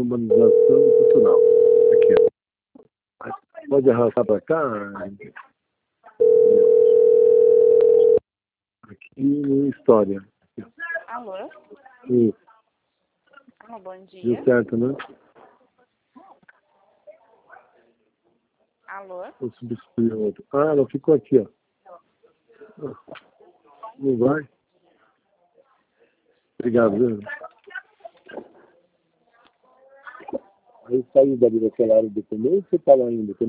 Humanização cultural. Aqui, ó. Pode arrastar para cá. Aqui no História. Alô? Isso. Alô, bom dia. Deu certo, né? Alô? Vou substituir o outro. Ah, ela ficou aqui, ó. Não vai? Obrigado, viu? Aí saiu dali daquela área do documento, você está lá ainda?